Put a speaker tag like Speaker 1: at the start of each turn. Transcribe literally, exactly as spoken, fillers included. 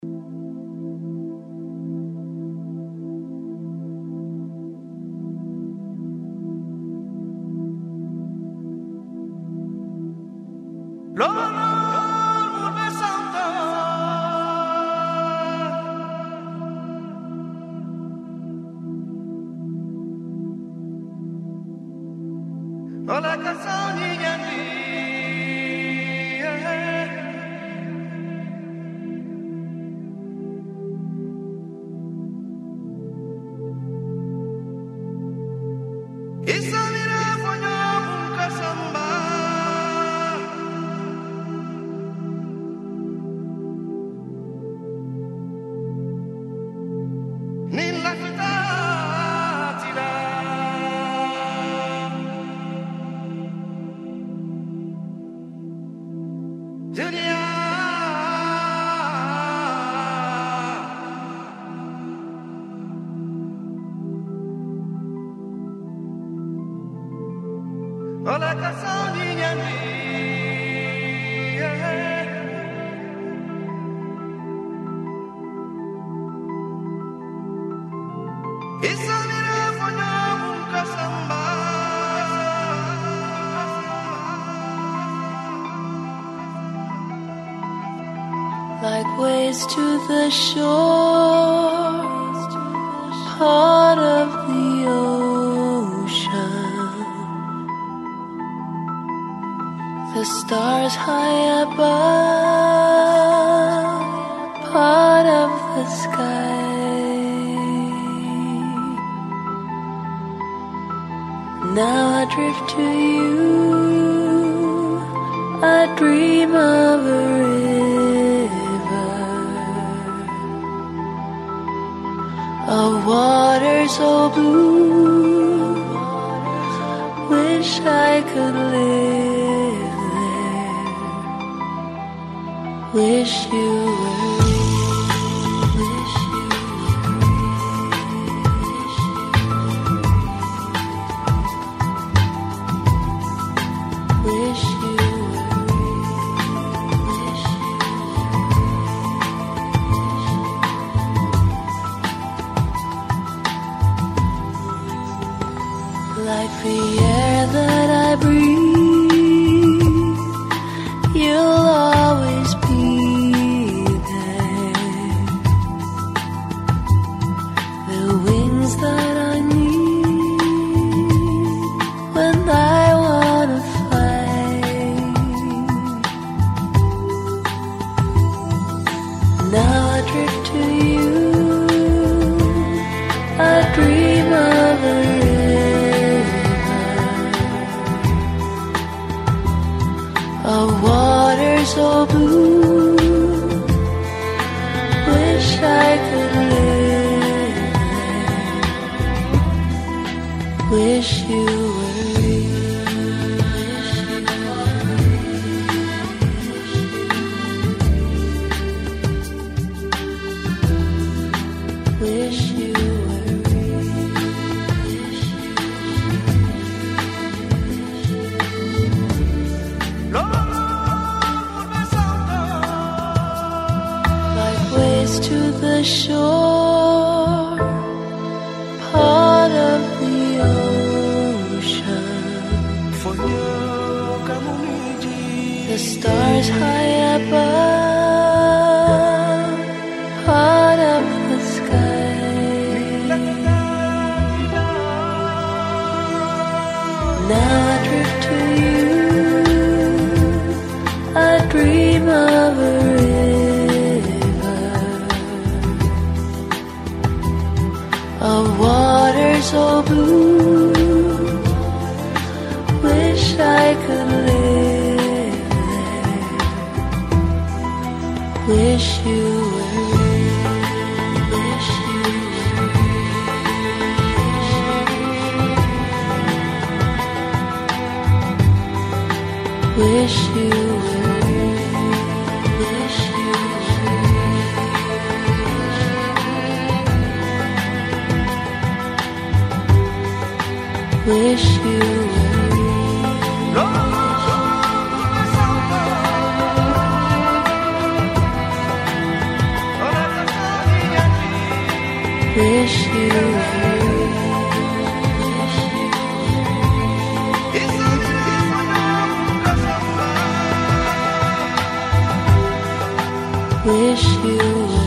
Speaker 1: Like waves to the shore, part of the ocean. The stars high above, part of the sky. Now I drift to you, I dream of a river, of water so blue, wish I could live there, wish you were real, wish you were real, wish you like the air that I breathe, you'll always be there. The wings that I need when I wanna fly. Now I drift to you, I dream of a of water so blue, wish I could live there, wish you were real, wish you were to the shore, part of the ocean. The stars high above, part of the sky. Now I drift to you, I dream of a of water so blue, wish I could live there, wish you were real, wish you were real, wish you were real, wish you wish you were real. wish you were, wish you were.